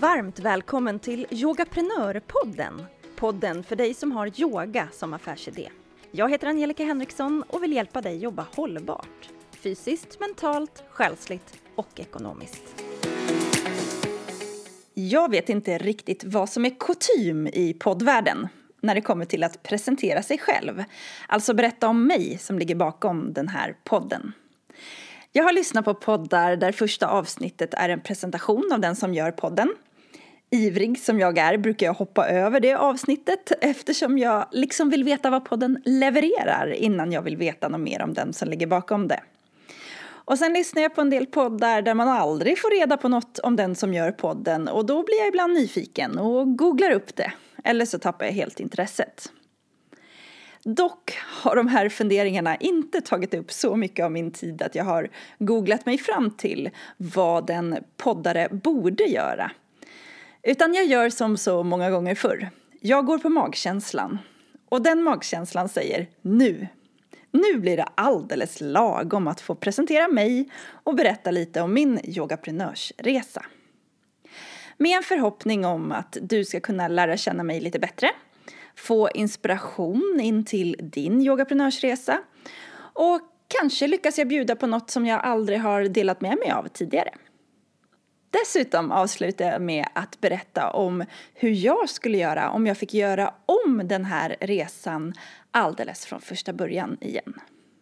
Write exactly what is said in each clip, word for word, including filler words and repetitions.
Varmt välkommen till Yogaprenörpodden. Podden för dig som har yoga som affärsidé. Jag heter Angelica Henriksson och vill hjälpa dig jobba hållbart. Fysiskt, mentalt, själsligt och ekonomiskt. Jag vet inte riktigt vad som är kutym i poddvärlden när det kommer till att presentera sig själv. Alltså berätta om mig som ligger bakom den här podden. Jag har lyssnat på poddar där första avsnittet är en presentation av den som gör podden. Ivrig som jag är brukar jag hoppa över det avsnittet eftersom jag liksom vill veta vad podden levererar innan jag vill veta något mer om den som ligger bakom det. Och sen lyssnar jag på en del poddar där man aldrig får reda på något om den som gör podden och då blir jag ibland nyfiken och googlar upp det. Eller så tappar jag helt intresset. Dock har de här funderingarna inte tagit upp så mycket av min tid att jag har googlat mig fram till vad en poddare borde göra. Utan jag gör som så många gånger förr. Jag går på magkänslan. Och den magkänslan säger nu. Nu blir det alldeles lagom att få presentera mig och berätta lite om min yogaprenörsresa. Med en förhoppning om att du ska kunna lära känna mig lite bättre. Få inspiration in till din yogaprenörsresa. Och kanske lyckas jag bjuda på något som jag aldrig har delat med mig av tidigare. Dessutom avslutar jag med att berätta om hur jag skulle göra om jag fick göra om den här resan alldeles från första början igen.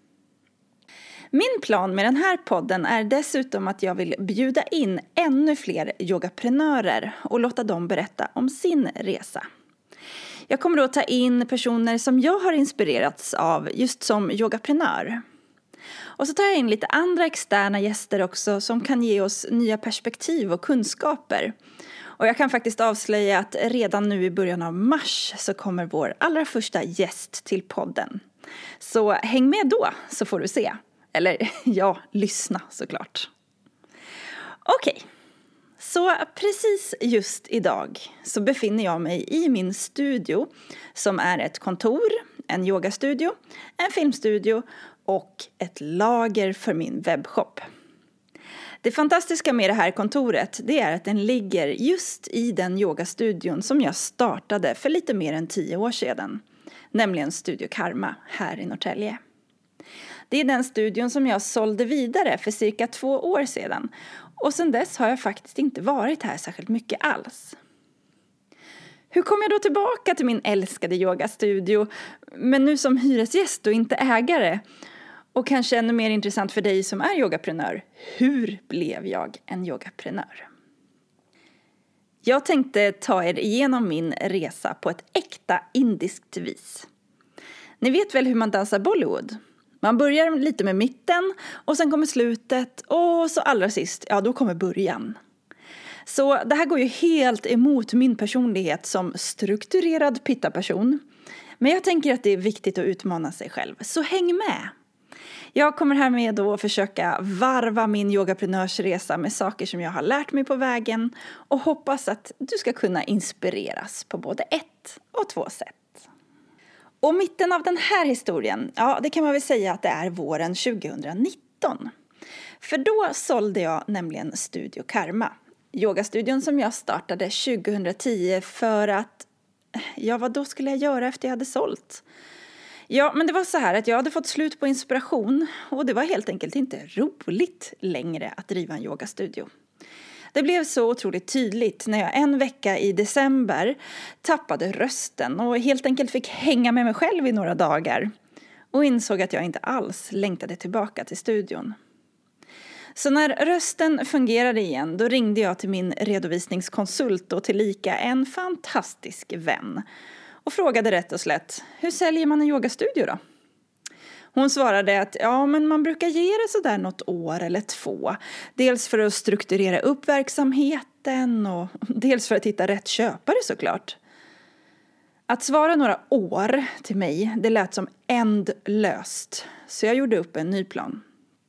Min plan med den här podden är dessutom att jag vill bjuda in ännu fler yogaprenörer och låta dem berätta om sin resa. Jag kommer då ta in personer som jag har inspirerats av just som yogaprenör. Och så tar jag in lite andra externa gäster också som kan ge oss nya perspektiv och kunskaper. Och jag kan faktiskt avslöja att redan nu i början av mars så kommer vår allra första gäst till podden. Så häng med då så får du se. Eller ja, lyssna såklart. Okej, så precis just idag så befinner jag mig i min studio som är ett kontor, en yogastudio, en filmstudio och ett lager för min webbshop. Det fantastiska med det här kontoret det är att den ligger just i den yogastudion som jag startade för lite mer än tio år sedan. Nämligen Studio Karma här i Norrtälje. Det är den studion som jag sålde vidare för cirka två år sedan. Och sedan dess har jag faktiskt inte varit här särskilt mycket alls. Hur kom jag då tillbaka till min älskade yogastudio, men nu som hyresgäst och inte ägare? Och kanske ännu mer intressant för dig som är yogaprenör, hur blev jag en yogaprenör? Jag tänkte ta er igenom min resa på ett äkta indiskt vis. Ni vet väl hur man dansar Bollywood? Man börjar lite med mitten och sen kommer slutet och så allra sist, ja då kommer början. Så det här går ju helt emot min personlighet som strukturerad pitta-person. Men jag tänker att det är viktigt att utmana sig själv, så häng med! Jag kommer här med då att försöka varva min yogaprenörsresa med saker som jag har lärt mig på vägen och hoppas att du ska kunna inspireras på både ett och två sätt. Och mitten av den här historien, ja det kan man väl säga att det är våren tjugonitton. För då sålde jag nämligen Studio Karma. Yogastudion som jag startade tjugohundratio för att, ja vad då skulle jag göra efter jag hade sålt? Ja, men det var så här att jag hade fått slut på inspiration och det var helt enkelt inte roligt längre att driva en yogastudio. Det blev så otroligt tydligt när jag en vecka i december tappade rösten och helt enkelt fick hänga med mig själv i några dagar och insåg att jag inte alls längtade tillbaka till studion. Så när rösten fungerade igen då ringde jag till min redovisningskonsult och tillika en fantastisk vän och frågade rätt och slätt, hur säljer man en yogastudio då? Hon svarade att ja, men man brukar ge det sådär något år eller två. Dels för att strukturera upp verksamheten och dels för att hitta rätt köpare såklart. Att svara några år till mig, det lät som ändlöst. Så jag gjorde upp en ny plan.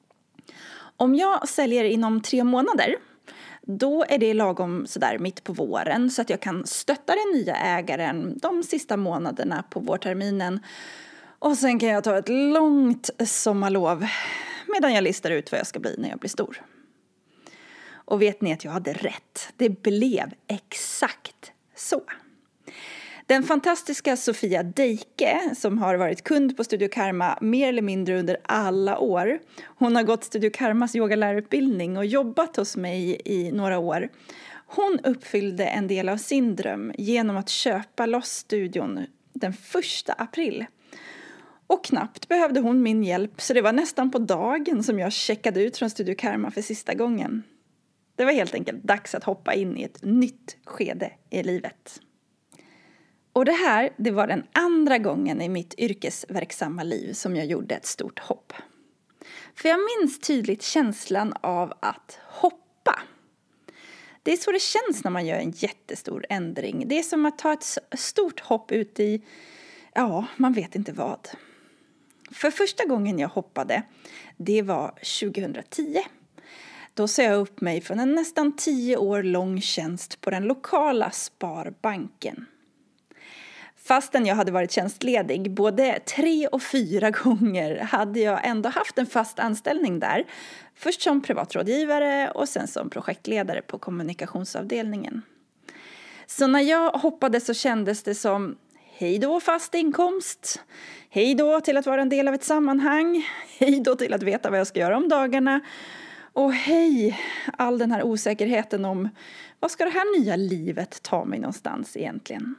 Om jag säljer inom tre månader, då är det lagom sådär mitt på våren så att jag kan stötta den nya ägaren de sista månaderna på vårterminen. Och sen kan jag ta ett långt sommarlov medan jag listar ut vad jag ska bli när jag blir stor. Och vet ni att jag hade rätt? Det blev exakt så. Den fantastiska Sofia Deike, som har varit kund på Studio Karma mer eller mindre under alla år. Hon har gått Studio Karmas yogalärarutbildning och jobbat hos mig i några år. Hon uppfyllde en del av sin dröm genom att köpa loss studion den första april. Och knappt behövde hon min hjälp, så det var nästan på dagen som jag checkade ut från Studio Karma för sista gången. Det var helt enkelt dags att hoppa in i ett nytt skede i livet. Och det här, det var den andra gången i mitt yrkesverksamma liv som jag gjorde ett stort hopp. För jag minns tydligt känslan av att hoppa. Det är så det känns när man gör en jättestor ändring. Det är som att ta ett stort hopp ut i, ja, man vet inte vad. För första gången jag hoppade, det var tjugohundratio. Då sa jag upp mig från en nästan tio år lång tjänst på den lokala Sparbanken. Fastän jag hade varit tjänstledig både tre och fyra gånger hade jag ändå haft en fast anställning där. Först som privatrådgivare och sen som projektledare på kommunikationsavdelningen. Så när jag hoppade så kändes det som hej då fast inkomst, hej då till att vara en del av ett sammanhang, hej då till att veta vad jag ska göra om dagarna och hej all den här osäkerheten om vad ska det här nya livet ta mig någonstans egentligen.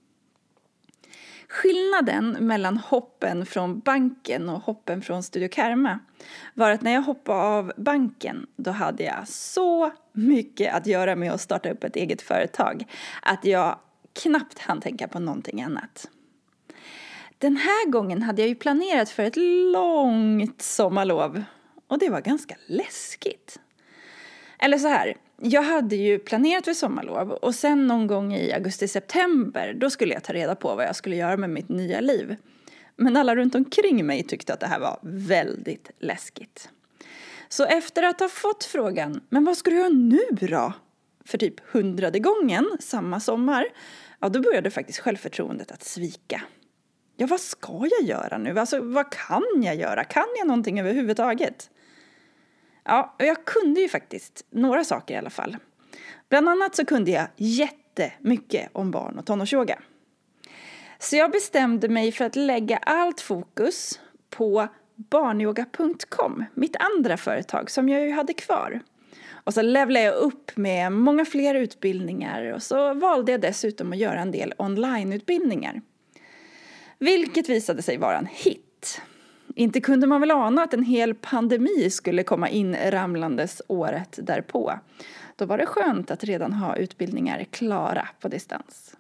Skillnaden mellan hoppen från banken och hoppen från Studio Karma var att när jag hoppade av banken då hade jag så mycket att göra med att starta upp ett eget företag att jag knappt hann tänka på någonting annat. Den här gången hade jag ju planerat för ett långt sommarlov och det var ganska läskigt. Eller så här, jag hade ju planerat för sommarlov och sen någon gång i augusti-september då skulle jag ta reda på vad jag skulle göra med mitt nya liv. Men alla runt omkring mig tyckte att det här var väldigt läskigt. Så efter att ha fått frågan, men vad ska du göra nu då? För typ hundrade gången samma sommar, ja då började faktiskt självförtroendet att svika. Ja, vad ska jag göra nu? Alltså, vad kan jag göra? Kan jag någonting överhuvudtaget? Ja, jag kunde ju faktiskt några saker i alla fall. Bland annat så kunde jag jättemycket om barn- och tonårsyoga. Så jag bestämde mig för att lägga allt fokus på barnyoga punkt com, mitt andra företag som jag ju hade kvar. Och så levlade jag upp med många fler utbildningar och så valde jag dessutom att göra en del onlineutbildningar. Vilket visade sig vara en hit. Inte kunde man väl ana att en hel pandemi skulle komma in ramlandes året därpå. Då var det skönt att redan ha utbildningar klara på distans.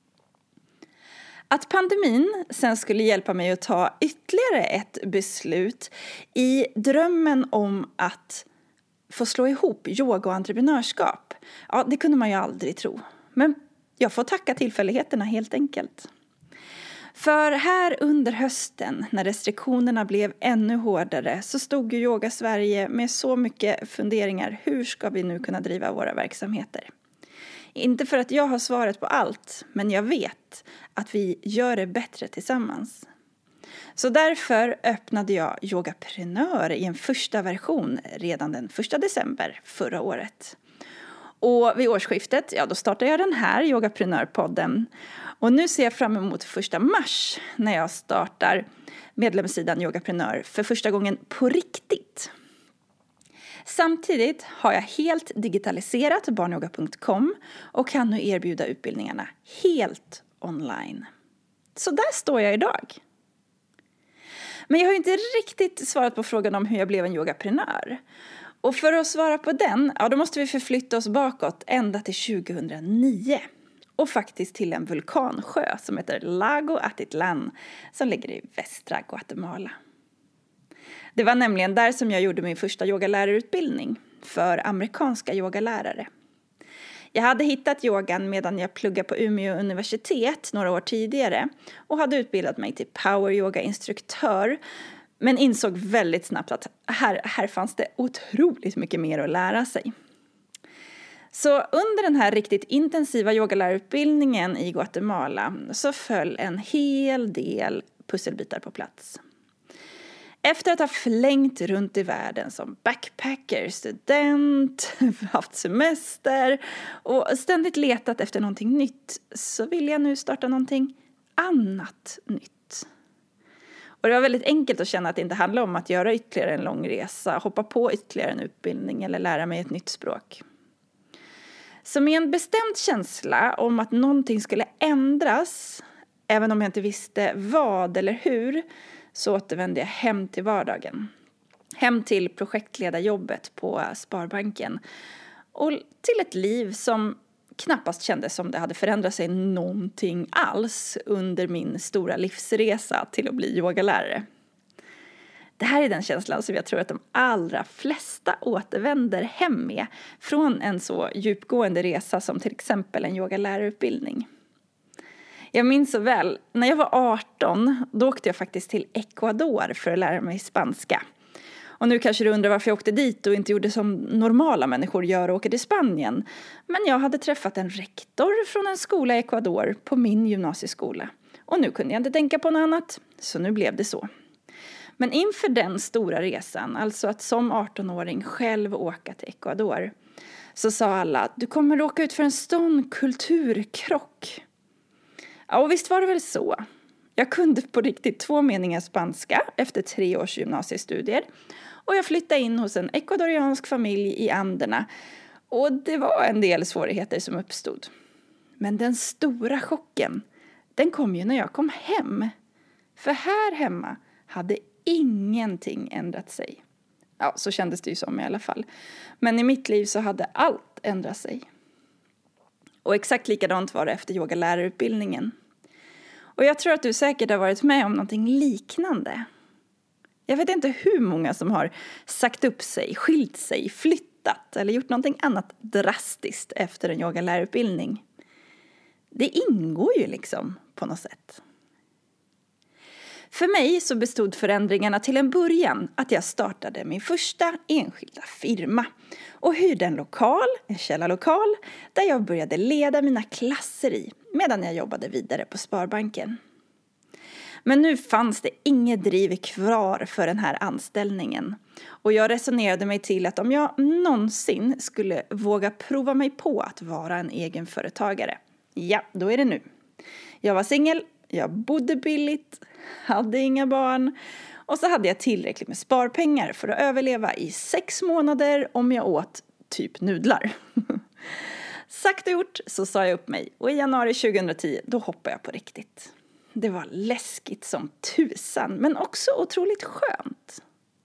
Att pandemin sen skulle hjälpa mig att ta ytterligare ett beslut i drömmen om att få slå ihop yoga och entreprenörskap. Ja, det kunde man ju aldrig tro. Men jag får tacka tillfälligheterna helt enkelt. För här under hösten, när restriktionerna blev ännu hårdare, så stod ju Yoga Sverige med så mycket funderingar. Hur ska vi nu kunna driva våra verksamheter? Inte för att jag har svaret på allt, men jag vet att vi gör det bättre tillsammans. Så därför öppnade jag Yogaprenör i en första version redan den första december förra året. Och vid årsskiftet, ja då startade jag den här Yogaprenör-podden. Och nu ser jag fram emot första mars när jag startar medlemssidan Yogaprenör för första gången på riktigt. Samtidigt har jag helt digitaliserat barnyoga punkt com och kan nu erbjuda utbildningarna helt online. Så där står jag idag. Men jag har inte riktigt svarat på frågan om hur jag blev en yogaprenör. Och för att svara på den, ja då måste vi förflytta oss bakåt ända till tjugohundranio. Och faktiskt till en vulkansjö som heter Lago Atitlan som ligger i västra Guatemala. Det var nämligen där som jag gjorde min första yogalärarutbildning för amerikanska yogalärare. Jag hade hittat yogan medan jag pluggade på Umeå universitet några år tidigare och hade utbildat mig till power yoga-instruktör. Men insåg väldigt snabbt att här, här fanns det otroligt mycket mer att lära sig. Så under den här riktigt intensiva yogalärarutbildningen i Guatemala så föll en hel del pusselbitar på plats. Efter att ha flängt runt i världen som backpacker, student, haft semester och ständigt letat efter någonting nytt, så vill jag nu starta någonting annat nytt. Och det var väldigt enkelt att känna att det inte handlar om att göra ytterligare en lång resa, hoppa på ytterligare en utbildning eller lära mig ett nytt språk. Så med en bestämd känsla om att någonting skulle ändras, även om jag inte visste vad eller hur, så återvände jag hem till vardagen. Hem till projektledarjobbet på Sparbanken. Och till ett liv som knappast kändes som det hade förändrat sig någonting alls under min stora livsresa till att bli yogalärare. Det här är den känslan som jag tror att de allra flesta återvänder hem med från en så djupgående resa som till exempel en yogalärarutbildning. Jag minns så väl, när jag var arton, då åkte jag faktiskt till Ecuador för att lära mig spanska. Och nu kanske du undrar varför jag åkte dit och inte gjorde som normala människor gör och åker till Spanien. Men jag hade träffat en rektor från en skola i Ecuador på min gymnasieskola. Och nu kunde jag inte tänka på något annat, så nu blev det så. Men inför den stora resan, alltså att som arton-åring själv åka till Ecuador, så sa alla, du kommer råka ut för en sån kulturkrock. Ja, och visst var det väl så. Jag kunde på riktigt två meningar spanska efter tre års gymnasiestudier. Och jag flyttade in hos en ekvadoriansk familj i Anderna. Och det var en del svårigheter som uppstod. Men den stora chocken, den kom ju när jag kom hem. För här hemma hade ingenting ändrat sig. Ja, så kändes det ju som i alla fall. Men i mitt liv så hade allt ändrat sig. Och exakt likadant var det efter yogalärarutbildningen. Och jag tror att du säkert har varit med om någonting liknande. Jag vet inte hur många som har sagt upp sig, skilt sig, flyttat eller gjort någonting annat drastiskt efter en yogalärarutbildning. Det ingår ju liksom på något sätt. För mig så bestod förändringarna till en början att jag startade min första enskilda firma och hyrde en lokal, en källarlokal, där jag började leda mina klasser i medan jag jobbade vidare på Sparbanken. Men nu fanns det inget driv kvar för den här anställningen och jag resonerade mig till att om jag någonsin skulle våga prova mig på att vara en egenföretagare, ja, då är det nu. Jag var singel. Jag bodde billigt, hade inga barn och så hade jag tillräckligt med sparpengar för att överleva i sex månader om jag åt typ nudlar. Sagt och gjort så sa jag upp mig och i januari tjugohundratio då hoppade jag på riktigt. Det var läskigt som tusan men också otroligt skönt.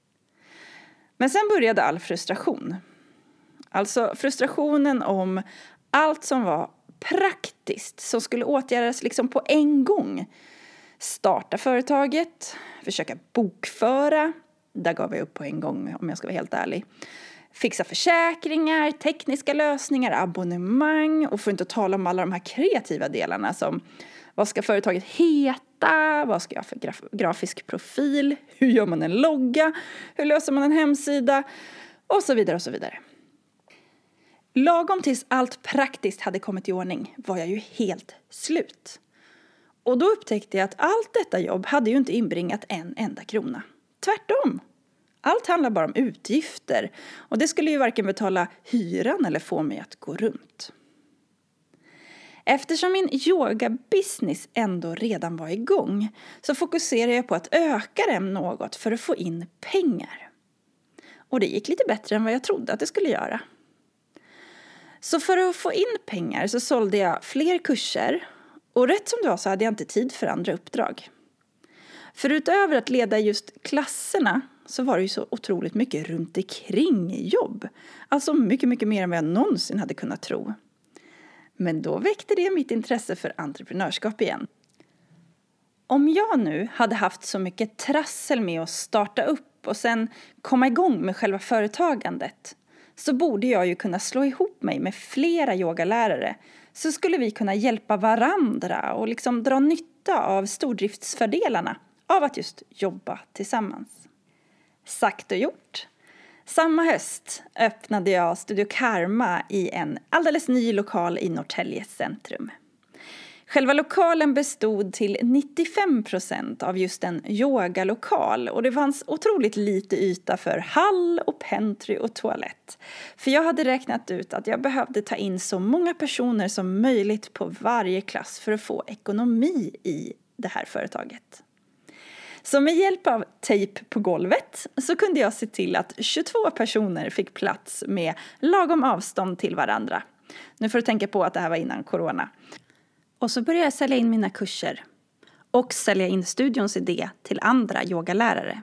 Men sen började all frustration. Alltså frustrationen om allt som var praktiskt som skulle åtgärdas liksom på en gång. Starta företaget, försöka bokföra, där gav jag upp på en gång om jag ska vara helt ärlig. Fixa försäkringar, tekniska lösningar, abonnemang och för inte att tala om alla de här kreativa delarna som vad ska företaget heta, vad ska jag ha för graf- grafisk profil, hur gör man en logga, hur löser man en hemsida och så vidare och så vidare. Lagom tills allt praktiskt hade kommit i ordning var jag ju helt slut. Och då upptäckte jag att allt detta jobb hade ju inte inbringat en enda krona. Tvärtom. Allt handlar bara om utgifter och det skulle ju varken betala hyran eller få mig att gå runt. Eftersom min yoga-business ändå redan var igång så fokuserade jag på att öka den något för att få in pengar. Och det gick lite bättre än vad jag trodde att det skulle göra. Så för att få in pengar så sålde jag fler kurser och rätt som det var så hade jag inte tid för andra uppdrag. För utöver att leda just klasserna så var det ju så otroligt mycket runt omkring jobb. Alltså mycket, mycket mer än vad jag någonsin hade kunnat tro. Men då väckte det mitt intresse för entreprenörskap igen. Om jag nu hade haft så mycket trassel med att starta upp och sen komma igång med själva företagandet så borde jag ju kunna slå ihop mig med flera yogalärare så skulle vi kunna hjälpa varandra och liksom dra nytta av stordriftsfördelarna av att just jobba tillsammans. Sagt och gjort. Samma höst öppnade jag Studio Karma i en alldeles ny lokal i Norrtälje centrum. Själva lokalen bestod till nittiofem procent av just en yogalokal och det fanns otroligt lite yta för hall och pentry och toalett. För jag hade räknat ut att jag behövde ta in så många personer som möjligt på varje klass för att få ekonomi i det här företaget. Så med hjälp av tejp på golvet så kunde jag se till att tjugotvå personer fick plats med lagom avstånd till varandra. Nu får du tänka på att det här var innan corona. Och så började jag sälja in mina kurser och sälja in studions idé till andra yogalärare.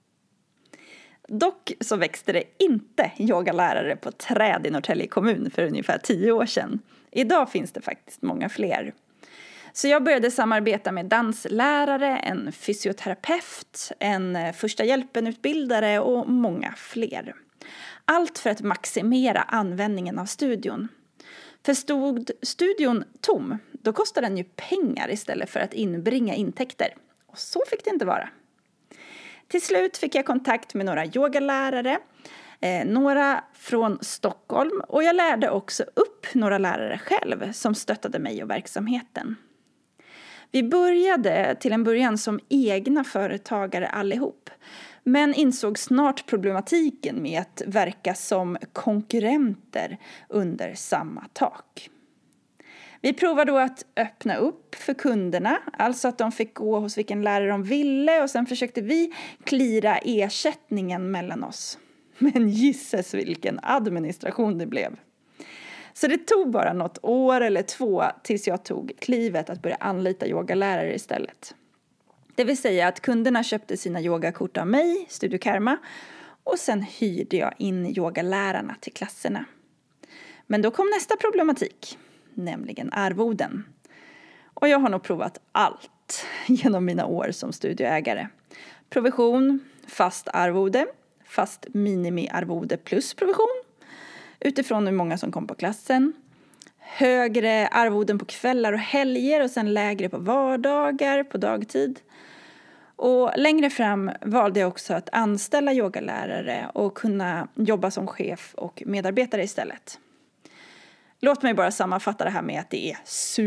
Dock så växte det inte yogalärare på träd i Norrtälje kommun för ungefär tio år sedan. Idag finns det faktiskt många fler. Så jag började samarbeta med danslärare, en fysioterapeut, en första hjälpen-utbildare och många fler. Allt för att maximera användningen av studion. För stod studion tom, då kostade den ju pengar istället för att inbringa intäkter. Och så fick det inte vara. Till slut fick jag kontakt med några yogalärare, eh, några från Stockholm och jag lärde också upp några lärare själv som stöttade mig och verksamheten. Vi började till en början som egna företagare allihop. Men insåg snart problematiken med att verka som konkurrenter under samma tak. Vi provade då att öppna upp för kunderna, alltså att de fick gå hos vilken lärare de ville och sen försökte vi klira ersättningen mellan oss. Men gisses vilken administration det blev. Så det tog bara något år eller två tills jag tog klivet att börja anlita yogalärare istället. Det vill säga att kunderna köpte sina yogakort av mig, Studio Karma, och sen hyrde jag in yogalärarna till klasserna. Men då kom nästa problematik, nämligen arvoden. Och jag har nog provat allt genom mina år som studioägare. Provision, fast arvode, fast minimiarvode plus provision, utifrån hur många som kom på klassen. Högre arvoden på kvällar och helger och sen lägre på vardagar på dagtid. Och längre fram valde jag också att anställa yogalärare och kunna jobba som chef och medarbetare istället. Låt mig bara sammanfatta det här med att det är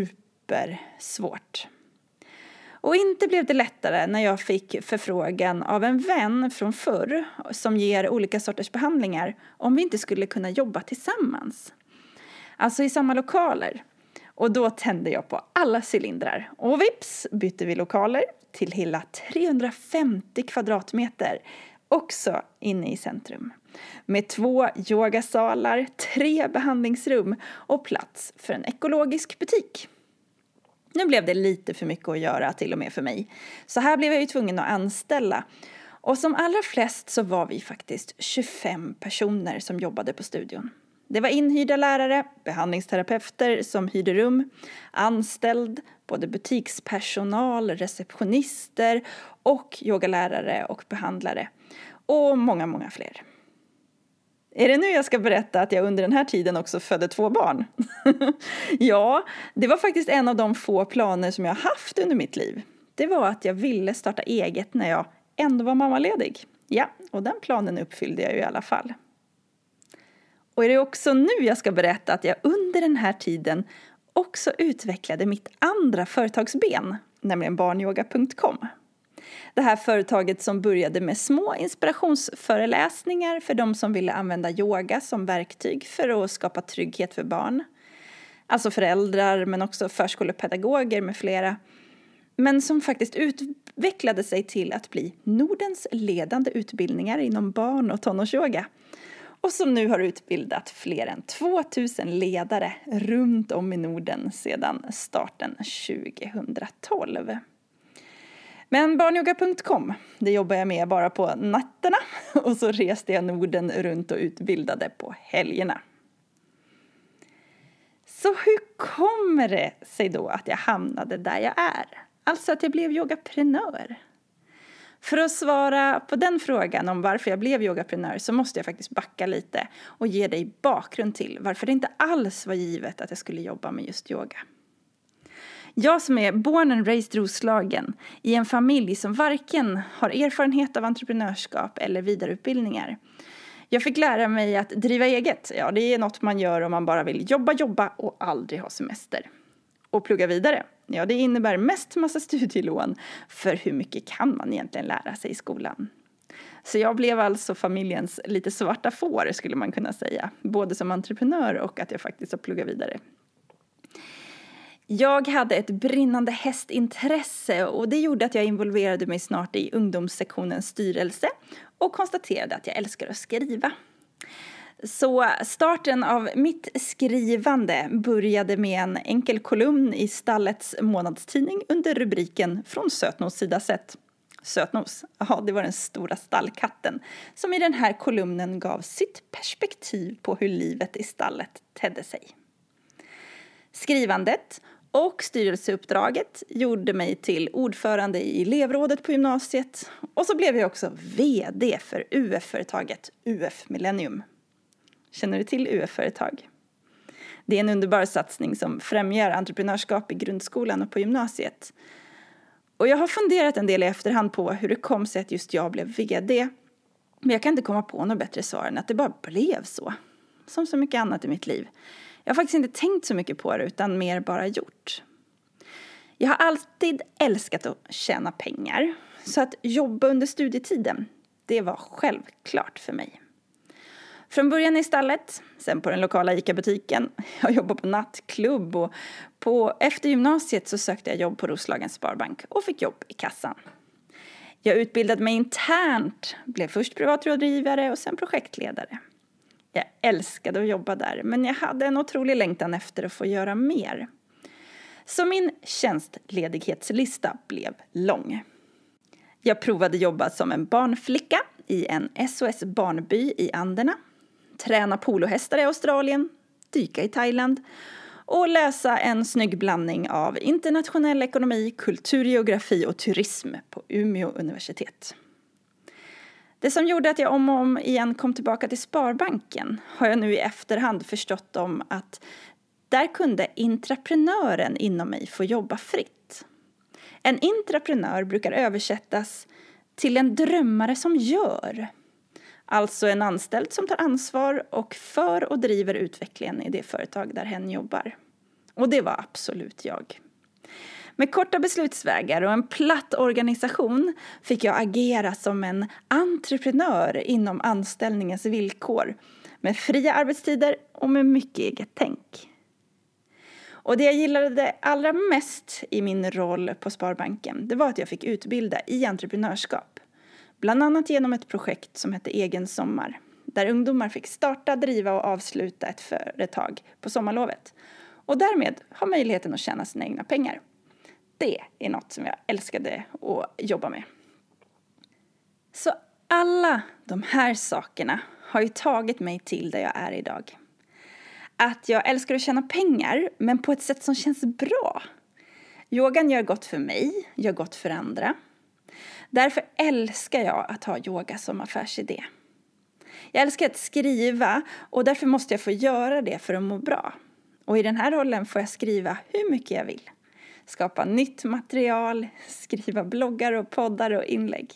supersvårt. Och inte blev det lättare när jag fick förfrågan av en vän från förr som ger olika sorters behandlingar om vi inte skulle kunna jobba tillsammans. Alltså i samma lokaler. Och då tände jag på alla cylindrar. Och vips bytte vi lokaler till hela trehundrafemtio kvadratmeter. Också inne i centrum. Med två yogasalar, tre behandlingsrum och plats för en ekologisk butik. Nu blev det lite för mycket att göra till och med för mig. Så här blev jag ju tvungen att anställa. Och som allra flest så var vi faktiskt tjugofem personer som jobbade på studion. Det var inhyrda lärare, behandlingsterapeuter som hyrde rum, anställd, både butikspersonal, receptionister och yogalärare och behandlare. Och många, många fler. Är det nu jag ska berätta att jag under den här tiden också födde två barn? Ja, det var faktiskt en av de få planer som jag haft under mitt liv. Det var att jag ville starta eget när jag ändå var mammaledig. Ja, och den planen uppfyllde jag ju i alla fall. Och är det också nu jag ska berätta att jag under den här tiden också utvecklade mitt andra företagsben, nämligen barnyoga punkt com. Det här företaget som började med små inspirationsföreläsningar för de som ville använda yoga som verktyg för att skapa trygghet för barn. Alltså föräldrar men också förskolepedagoger med flera. Men som faktiskt utvecklade sig till att bli Nordens ledande utbildningar inom barn- och tonårsyoga. Och som nu har utbildat fler än tvåtusen ledare runt om i Norden sedan starten tjugotolv. Men barnyoga punkt com, det jobbar jag med bara på nätterna och så reste jag Norden runt och utbildade på helgerna. Så hur kommer det sig då att jag hamnade där jag är? Alltså att jag blev yogaprenör. För att svara på den frågan om varför jag blev yogaprenör så måste jag faktiskt backa lite och ge dig bakgrund till varför det inte alls var givet att jag skulle jobba med just yoga. Jag som är born and raised Roslagen i en familj som varken har erfarenhet av entreprenörskap eller vidareutbildningar. Jag fick lära mig att driva eget. Ja, det är något man gör om man bara vill jobba, jobba och aldrig ha semester. Och plugga vidare. ja, det innebär mest massa studielån. För hur mycket kan man egentligen lära sig i skolan? Så jag blev alltså familjens lite svarta får, skulle man kunna säga. Både som entreprenör och att jag faktiskt har pluggat vidare. Jag hade ett brinnande hästintresse och det gjorde att jag involverade mig snart i ungdomssektionens styrelse och konstaterade att jag älskar att skriva. Så starten av mitt skrivande började med en enkel kolumn i stallets månadstidning under rubriken Från Sötnos sida sett. Sötnos, ja, det var den stora stallkatten som i den här kolumnen gav sitt perspektiv på hur livet i stallet tedde sig. Skrivandet och styrelseuppdraget gjorde mig till ordförande i elevrådet på gymnasiet och så blev jag också vd för U F-företaget U F Millennium. Känner du till U F-företag? Det är en underbar satsning som främjar entreprenörskap i grundskolan och på gymnasiet. Och jag har funderat en del i efterhand på hur det kom sig att just jag blev vd. Men jag kan inte komma på något bättre svar än att det bara blev så. Som så mycket annat i mitt liv. Jag har faktiskt inte tänkt så mycket på det utan mer bara gjort. Jag har alltid älskat att tjäna pengar. Så att jobba under studietiden, det var självklart för mig. Från början i stallet, sen på den lokala ICA-butiken. Jag jobbade på nattklubb och på, efter gymnasiet så sökte jag jobb på Roslagens Sparbank och fick jobb i kassan. Jag utbildade mig internt, blev först privatrådgivare och sen projektledare. Jag älskade att jobba där, men jag hade en otrolig längtan efter att få göra mer. Så min tjänstledighetslista blev lång. Jag provade jobba som en barnflicka i en S O S barnby i Anderna. Träna polohästar i Australien, dyka i Thailand och läsa en snygg blandning av internationell ekonomi, kulturgeografi och turism på Umeå universitet. Det som gjorde att jag om och om igen kom tillbaka till Sparbanken har jag nu i efterhand förstått om att där kunde intraprenören inom mig få jobba fritt. En intraprenör brukar översättas till en drömmare som gör. Alltså en anställd som tar ansvar och för och driver utvecklingen i det företag där hen jobbar. Och det var absolut jag. Med korta beslutsvägar och en platt organisation fick jag agera som en entreprenör inom anställningens villkor. Med fria arbetstider och med mycket eget tänk. Och det jag gillade allra mest i min roll på Sparbanken, det var att jag fick utbilda i entreprenörskap. Bland annat genom ett projekt som hette Egen sommar. Där ungdomar fick starta, driva och avsluta ett företag på sommarlovet. Och därmed ha möjligheten att tjäna sina egna pengar. Det är något som jag älskade att jobba med. Så alla de här sakerna har ju tagit mig till där jag är idag. Att jag älskar att tjäna pengar, men på ett sätt som känns bra. Yogan gör gott för mig, gör gott för andra. Därför älskar jag att ha yoga som affärsidé. Jag älskar att skriva och därför måste jag få göra det för att må bra. Och i den här rollen får jag skriva hur mycket jag vill. Skapa nytt material, skriva bloggar och poddar och inlägg.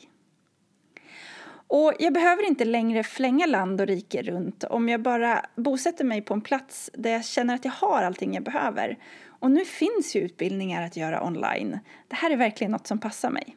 Och jag behöver inte längre flänga land och rike runt om jag bara bosätter mig på en plats där jag känner att jag har allting jag behöver. Och nu finns ju utbildningar att göra online. Det här är verkligen något som passar mig.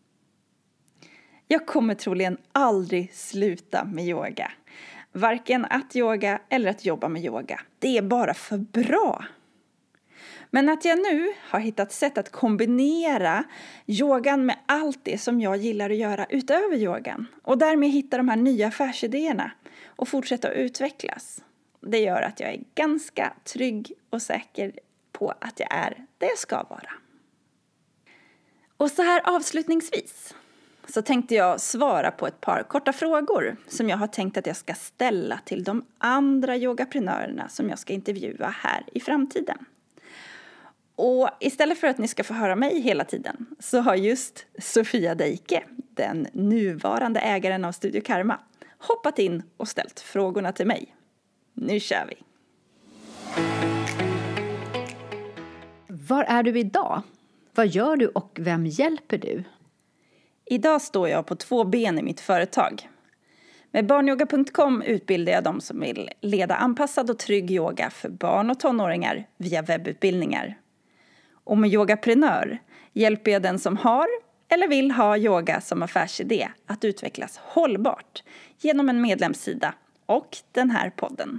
Jag kommer troligen aldrig sluta med yoga. Varken att yoga eller att jobba med yoga. Det är bara för bra. Men att jag nu har hittat sätt att kombinera yogan med allt det som jag gillar att göra utöver yogan. Och därmed hitta de här nya affärsidéerna och fortsätta att utvecklas. Det gör att jag är ganska trygg och säker på att jag är det jag ska vara. Och så här avslutningsvis så tänkte jag svara på ett par korta frågor som jag har tänkt att jag ska ställa till de andra yogaprenörerna som jag ska intervjua här i framtiden. Och istället för att ni ska få höra mig hela tiden så har just Sofia Deike, den nuvarande ägaren av Studio Karma, hoppat in och ställt frågorna till mig. Nu kör vi! Var är du idag? Vad gör du och vem hjälper du? Idag står jag på två ben i mitt företag. Med barnyoga punkt com utbildar jag de som vill leda anpassad och trygg yoga för barn och tonåringar via webbutbildningar. Och med Yogaprenör hjälper jag den som har eller vill ha yoga som affärsidé att utvecklas hållbart genom en medlemssida och den här podden.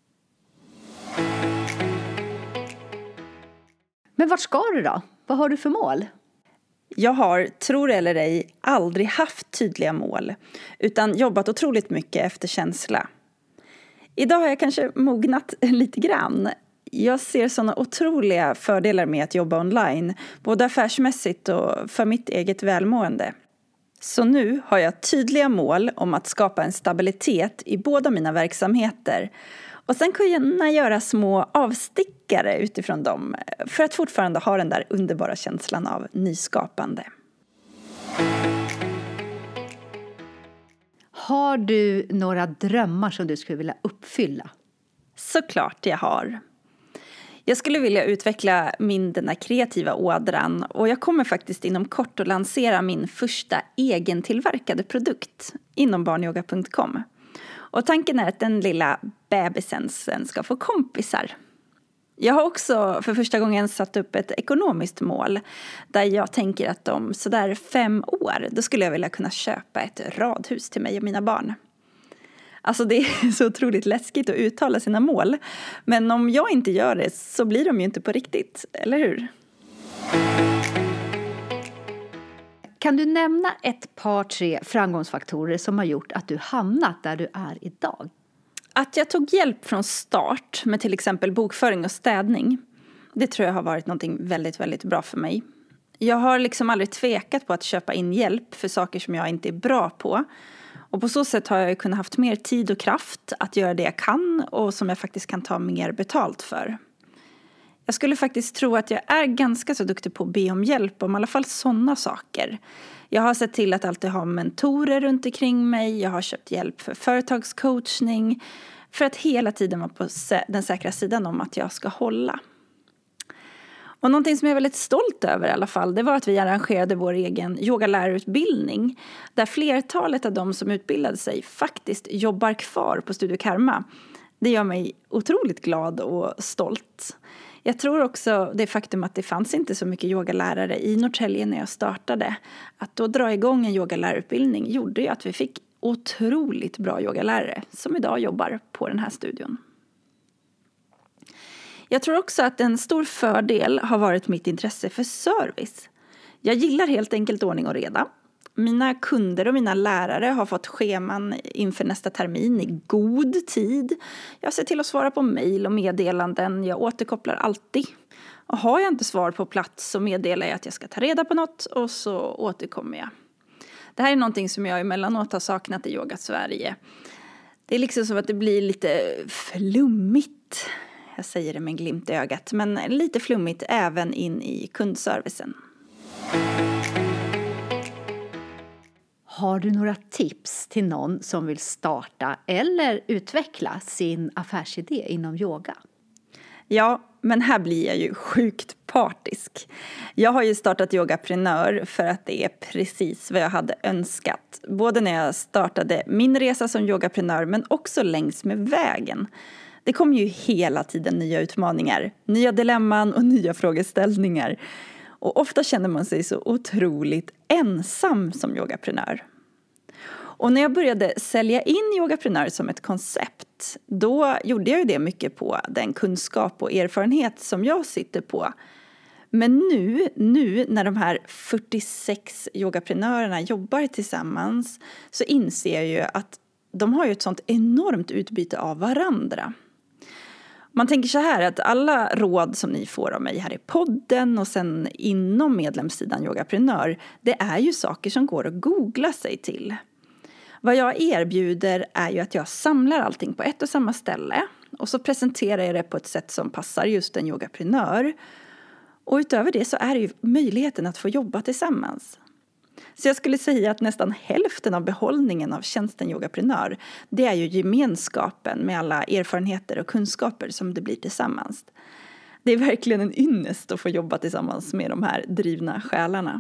Men vart ska du då? Vad har du för mål? Jag har, tror eller ej, aldrig haft tydliga mål utan jobbat otroligt mycket efter känsla. Idag har jag kanske mognat lite grann. Jag ser sådana otroliga fördelar med att jobba online, både affärsmässigt och för mitt eget välmående. Så nu har jag tydliga mål om att skapa en stabilitet i båda mina verksamheter och sen kunna göra små avstickare utifrån dem för att fortfarande ha den där underbara känslan av nyskapande. Har du några drömmar som du skulle vilja uppfylla? Såklart jag har. Jag skulle vilja utveckla min den här kreativa ådran och jag kommer faktiskt inom kort att lansera min första egentillverkade produkt inom barnyoga punkt com. Och tanken är att den lilla bebisen sen ska få kompisar. Jag har också för första gången satt upp ett ekonomiskt mål där jag tänker att om sådär fem år då skulle jag vilja kunna köpa ett radhus till mig och mina barn. Alltså det är så otroligt läskigt att uttala sina mål. Men om jag inte gör det så blir de ju inte på riktigt, eller hur? Kan du nämna ett par, tre framgångsfaktorer som har gjort att du hamnat där du är idag? Att jag tog hjälp från start med till exempel bokföring och städning. Det tror jag har varit något väldigt, väldigt bra för mig. Jag har liksom aldrig tvekat på att köpa in hjälp för saker som jag inte är bra på. Och på så sätt har jag kunnat haft mer tid och kraft att göra det jag kan och som jag faktiskt kan ta mer betalt för. Jag skulle faktiskt tro att jag är ganska så duktig på att be om hjälp om i alla fall sådana saker. Jag har sett till att alltid ha mentorer runt omkring mig. Jag har köpt hjälp för företagscoachning för att hela tiden vara på den säkra sidan om att jag ska hålla. Och någonting som jag är väldigt stolt över i alla fall, det var att vi arrangerade vår egen yogalärarutbildning. Där flertalet av de som utbildade sig faktiskt jobbar kvar på Studio Karma. Det gör mig otroligt glad och stolt. Jag tror också det faktum att det fanns inte så mycket yogalärare i Norrtälje när jag startade. Att då dra igång en yogalärarutbildning gjorde ju att vi fick otroligt bra yogalärare som idag jobbar på den här studion. Jag tror också att en stor fördel har varit mitt intresse för service. Jag gillar helt enkelt ordning och reda. Mina kunder och mina lärare har fått scheman inför nästa termin i god tid. Jag ser till att svara på mejl och meddelanden. Jag återkopplar alltid. Och har jag inte svar på plats så meddelar jag att jag ska ta reda på något och så återkommer jag. Det här är någonting som jag emellanåt har saknat i Yoga Sverige. Det är liksom som att det blir lite flummigt. Jag säger det med en glimt i ögat, men lite flummigt även in i kundservicen. Har du några tips till någon som vill starta eller utveckla sin affärsidé inom yoga? Ja, men här blir jag ju sjukt partisk. Jag har ju startat Yogaprenör för att det är precis vad jag hade önskat. Både när jag startade min resa som yogaprenör men också längs med vägen. Det kom ju hela tiden nya utmaningar, nya dilemman och nya frågeställningar. Och ofta känner man sig så otroligt ensam som yogaprenör. Och när jag började sälja in Yogaprenör som ett koncept, då gjorde jag ju det mycket på den kunskap och erfarenhet som jag sitter på. Men nu, nu när de här fyrtiosex yogaprenörerna jobbar tillsammans så inser jag ju att de har ju ett sånt enormt utbyte av varandra. Man tänker så här att alla råd som ni får av mig här i podden och sen inom medlemssidan Yogaprenör, det är ju saker som går att googla sig till. Vad jag erbjuder är ju att jag samlar allting på ett och samma ställe och så presenterar jag det på ett sätt som passar just en yogaprenör. Och utöver det så är det ju möjligheten att få jobba tillsammans. Så jag skulle säga att nästan hälften av behållningen av tjänsten yogaprenör, det är ju gemenskapen med alla erfarenheter och kunskaper som det blir tillsammans. Det är verkligen en ynnest att få jobba tillsammans med de här drivna själarna.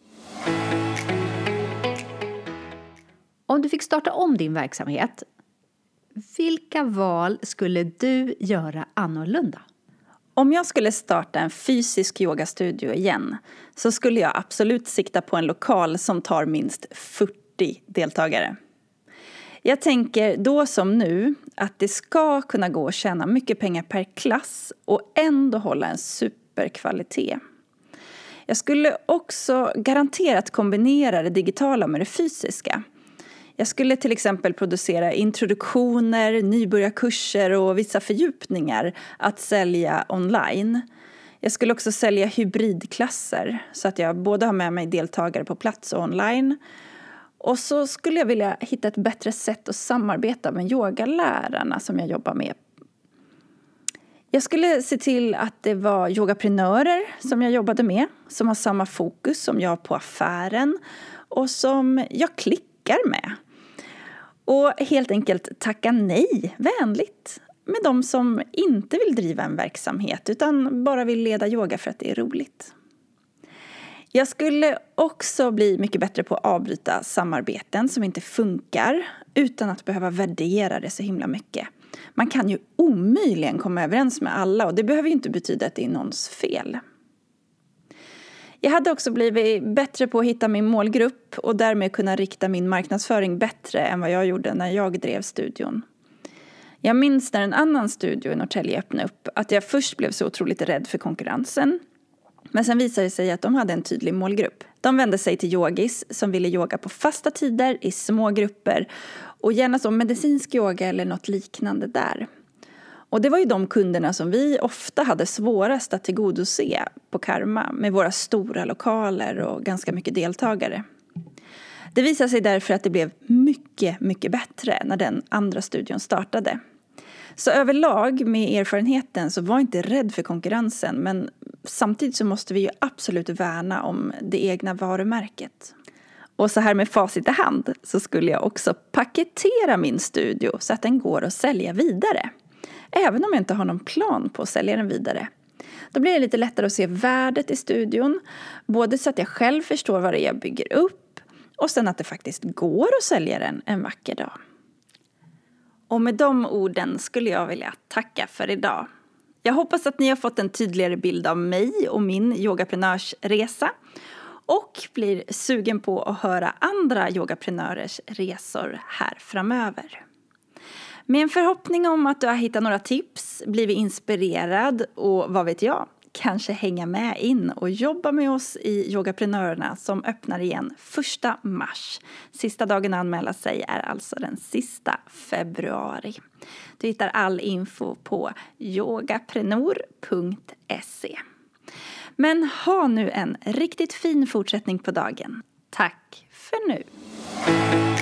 Om du fick starta om din verksamhet, vilka val skulle du göra annorlunda? Om jag skulle starta en fysisk yogastudio igen så skulle jag absolut sikta på en lokal som tar minst fyrtio deltagare. Jag tänker då som nu att det ska kunna gå att tjäna mycket pengar per klass och ändå hålla en superkvalitet. Jag skulle också garanterat kombinera det digitala med det fysiska. Jag skulle till exempel producera introduktioner, nybörjarkurser och vissa fördjupningar att sälja online. Jag skulle också sälja hybridklasser så att jag både har med mig deltagare på plats och online. Och så skulle jag vilja hitta ett bättre sätt att samarbeta med yogalärarna som jag jobbar med. Jag skulle se till att det var yogaprenörer som jag jobbade med, som har samma fokus som jag på affären och som jag klickar med. Och helt enkelt tacka nej vänligt med de som inte vill driva en verksamhet utan bara vill leda yoga för att det är roligt. Jag skulle också bli mycket bättre på att avbryta samarbeten som inte funkar utan att behöva värdera det så himla mycket. Man kan ju omöjligen komma överens med alla och det behöver ju inte betyda att det är någons fel. Jag hade också blivit bättre på att hitta min målgrupp och därmed kunna rikta min marknadsföring bättre än vad jag gjorde när jag drev studion. Jag minns när en annan studio i Norrtälje öppnade upp att jag först blev så otroligt rädd för konkurrensen. Men sen visade det sig att de hade en tydlig målgrupp. De vände sig till yogis som ville yoga på fasta tider i små grupper och gärna som medicinsk yoga eller något liknande där. Och det var ju de kunderna som vi ofta hade svårast att tillgodose på Karma med våra stora lokaler och ganska mycket deltagare. Det visade sig därför att det blev mycket, mycket bättre när den andra studion startade. Så överlag med erfarenheten så var jag inte rädd för konkurrensen, men samtidigt så måste vi ju absolut värna om det egna varumärket. Och så här med facit i hand så skulle jag också paketera min studio så att den går att sälja vidare. Även om jag inte har någon plan på att sälja den vidare. Då blir det lite lättare att se värdet i studion. Både så att jag själv förstår vad det är jag bygger upp. Och sen att det faktiskt går att sälja den en vacker dag. Och med de orden skulle jag vilja tacka för idag. Jag hoppas att ni har fått en tydligare bild av mig och min yogaprenörsresa. Och blir sugen på att höra andra yogaprenörers resor här framöver. Med en förhoppning om att du har hittat några tips, blivit inspirerad och vad vet jag, kanske hänga med in och jobba med oss i Yogaprenörerna som öppnar igen första mars. Sista dagen att anmäla sig är alltså den sista februari. Du hittar all info på yogaprenor punkt se. Men ha nu en riktigt fin fortsättning på dagen. Tack för nu!